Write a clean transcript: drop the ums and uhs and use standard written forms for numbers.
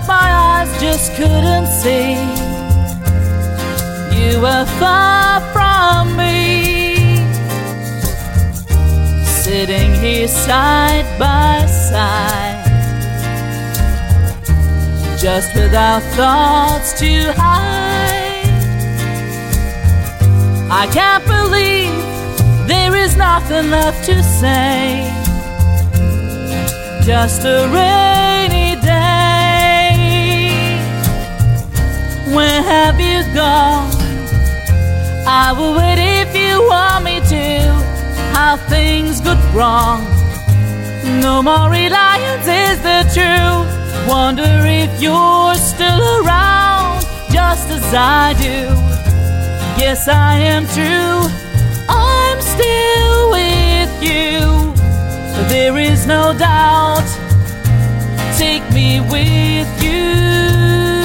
what my eyes just couldn't see. You were far from me, sitting here side by side, just without thoughts to hide. I can't believe there is nothing left to say, just a rainy day. Where have you gone? I will wait if you want me to. How things got wrong. No more reliance is the truth. Wonder if you're still around, just as I do. Yes, I am true. I'm still with you. There is no doubt. Take me with you.